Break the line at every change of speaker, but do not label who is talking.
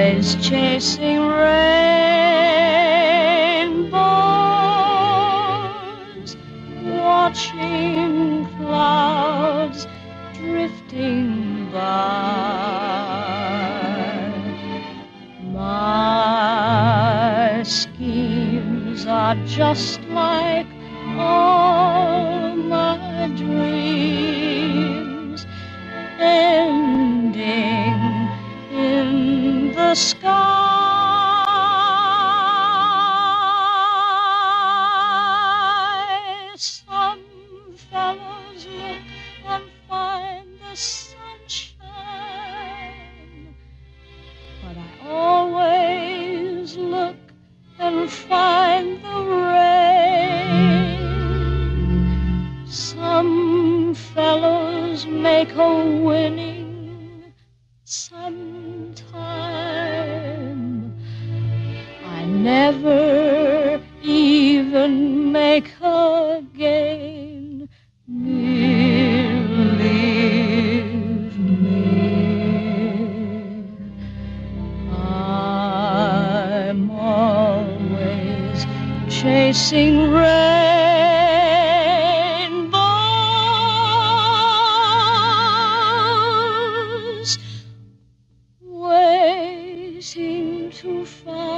always chasing rainbows, watching clouds drifting by. My schemes are just like all my dreams, ending in the sky. Some fellows look and find the sunshine, but I always look and find the rain. Some fellows make a winning sometime. I never even make a gain. Believe me, I'm always chasing rainbows, waiting to find